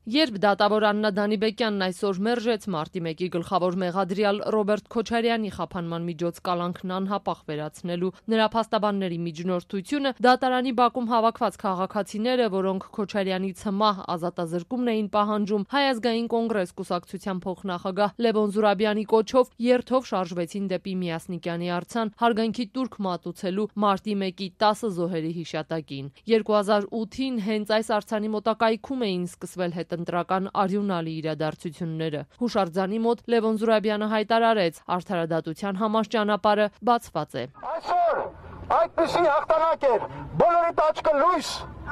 Երբ դատավոր Աննա Դանիբեկյանն այսօր մերժեց մարտի 1-ի գլխավոր մեղադրյալ Ռոբերտ Քոչարյանի խափանման միջոց կալանքն անհապաղ վերացնելու նրա փաստաբանների միջնորդությունը, դատարանի բակում հավաքված քաղաքացիները, որոնք Քոչարյանի ցմահ ազատազրկումն էին պահանջում, Հայ ազգային կոնգրես կուսակցության փոխնախագահ Լևոն Զուրաբյանի կոչով երթով շարժվեցին դեպի Միասնիկյանի արձան հարգանքի տուրք մատուցելու մարտի 1-ի 10 զոհերի հիշատակին։ 2008-ին հենց այս արձանի մոտակայքում էին սկսվել ընտրական արյունալի իրադարձությունները։ Հուշարձանի մոտ Լևոն Զուրաբյանը հայտարարեց, արդարադատության համառ ճանապարհը բացված է։ Այսօր այդպիսի հաղթանակ էր, բոլորիդ աչքը լույս։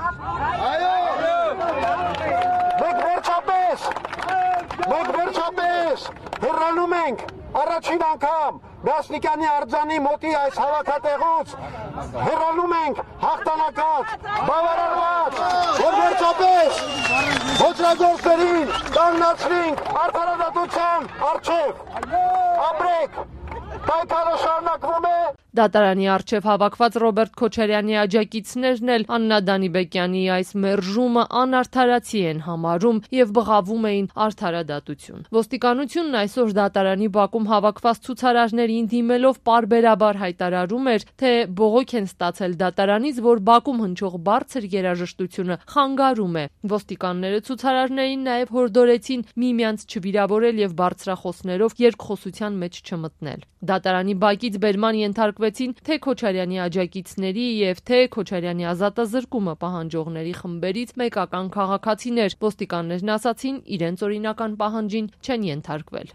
Մենք վերջապես հեռանում ենք առաջին անգամ Միասնիկյանի արձանի մոտի այս հավաքատեղուց, հեռանում ենք հաղթանակած, բավարարված, որ վերջապես ոճրագործներին կանգնացրինք արդարադատության առջև, ապրեք, պայքարը շարունակվում է։ Դատարանի առջև հավաքված Ռոբերտ Քոչարյանի աջակիցներն էլ Աննա Դանիբեկյանի այս մերժումը անարդարացի են համարում եւ բղավում էին արդարադատություն։ Ոստիկանությունն այսօր դատարանի բակում հավաքված ցուցարարներին դիմելով պարբերաբար հայտարարում էր, թե բողոք են ստացել դատարանից, որ բակում հնչող բարձր երաժշտությունը խանգարում է։ Ոստիկանները ցուցարարներին նաեւ հորդորեցին միմյանց չվիրավորել եւ բարձրախոսներով երկխոսության մեջ չմտնել։ Դատարանի բակից բերման ենթարկվեցին թե Քոչարյանի աջակիցների եւ թե Քոչարյանի ազատազրկումը պահանջողների խմբերից մեկական քաղաքացիներ։ Ոստիկաններն ասացին, իրենց օրինական պահանջին չեն ենթարկվել։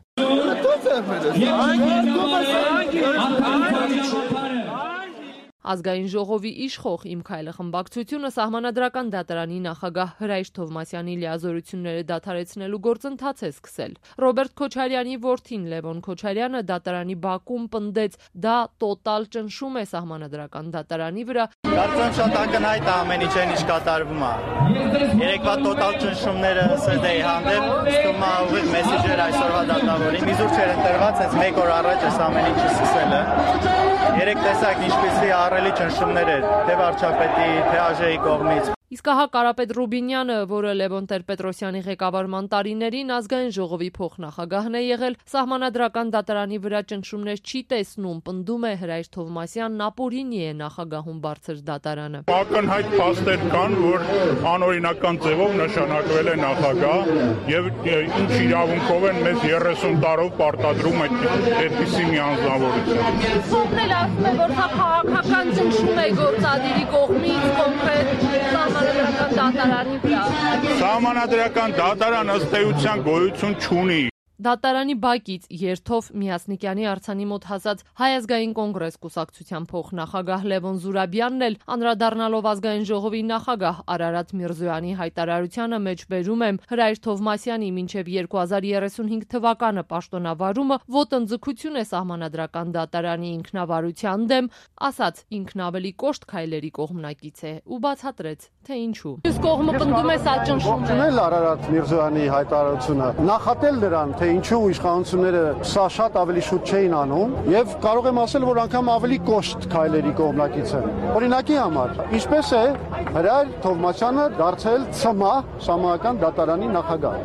Ազգային ժողովի իշխող Իմ քայլը խմբակցությունը սահմանադրական դատարանի նախագահ Հրայր Թովմասյանի լիազորությունները դադարեցնելու գործընթաց է սկսել։ Ռոբերտ Քոչարյանի որդին Լևոն Քոչարյանը դատարանի բակում պնդեց, դա տոտալ ճնշում է սահմանադրական դատարանի վրա։ Կարծում շատ ակնհայտ է ամեն ինչ ինչ կատարվում է։ Երեկվա տոտալ ճնշումները ՍԴ-ի հանդեպ ստում է ուղիղ մեսեջեր այսօրվա դատավորին։ Իզուր չէր ընտրված, հենց 1 օր առաջ այս ամեն ինչը սկսել է։ Երեք տեսակ ինչպեսի ահռելի ճնշումներ էր, թե վարչապետի, թե ԱԺ-ի կողմից։ Իսկ ահա Կարապետ Ռուբինյանը, որը Լևոն Տեր-Պետրոսյանի ղեկավարման տարիներին ազգային ժողովի փոխնախագահն է եղել, սահմանադրական դատարանի վրա ճնշումներ չի տեսնում, պնդում է Հրայր Թովմասյանն, ապօրինի է նախագահում բարձր դատարանը։ Ակնհայտ փաստեր կան, որ անօրինական ձևով նշանակվել է նախագահ եւ ինչ իրավունքով են մեզ 30 տարով պարտադրում այդպիսի մի անձնավորություն։ Ո՞րն էլ ասում է, որ դա քաղաքական ճնշում է գործադիրի կողմից կոնկրետ սահմանադրական դատարանի վրա։ Սահմանադրական դատարան ըստ էության գոյություն չունի։ Դատարանի բակից երթով Միասնիկյանի արձանի մոտ հասած Հայ ազգային կոնգրես կուսակցության փոխնախագահ Լևոն Զուրաբյանն էլ անդրադառնալով ազգային ժողովի նախագահ Արարատ Միրզոյանի հայտարարությանը մեջբերում եմ Հրայր Թովմասյանի մինչև 2035 թվականը պաշտոնավարումը ոտնձգություն է սահմանադրական դատարանի ինքնավարության դեմ, ասաց ինքն ավելի կոշտ քայլերի կողմնակից է ու բացատրեց, թե ինչու։ Իսկ կողմը պնդում է սա ճնշում է։ Արարատ Միրզոյանի հայտարարությունը նախատել նրան, թե ինչու իշխանությունները սա շատ ավելի շուտ չէին անում եւ կարող եմ ասել, որ անգամ ավելի կոշտ քայլերի կողմնակից են։ Օրինակի համար, ինչպես է Հրայր Թովմասյանը դարձել ՑՄԱ սահմանադրական դատարանի նախագահ։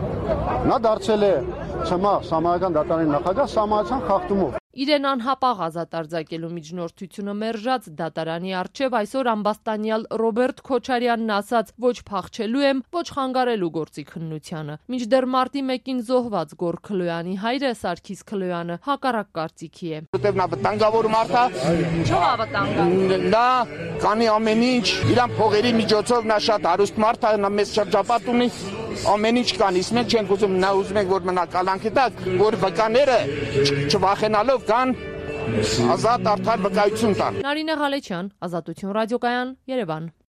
Նա դարձել է ՑՄԱ սահմանադրական դատարանի նախագահ սահմանադրության խախտումով։ Իրեն անհապաղ ազատ արձակելու միջնորդությունը մերժած դատարանի առջև այսօր ամբաստանյալ Ռոբերտ Քոչարյանն ասաց, ոչ փախչելու եմ, ոչ խանգարելու գործի քննությանը։ Մինչդեռ մարտի 1-ին զոհված Գոր Քլոյանի հայրը Սարգիս Քլոյանը հակառակ կարծիքի է։ Որտեղ նա վտանգավոր մարդ է, Չո՞ղ է վտանգավոր։ նա կանի ամեն ինչ, իրան փողերի միջոցով նա շատ հարուստ մարդ է, նա մեծ շրջապատ ունի, ամեն ինչ կան, իսկ մենք չենք ուզում, նա ուզում ենք, որ մնա կալանքի տակ, որ վկաները չվախենալով կան ազատ արդար վկայություն տան։ Նարինե Ղալեչյան, Ազատություն ռադիոկայան, Երևան։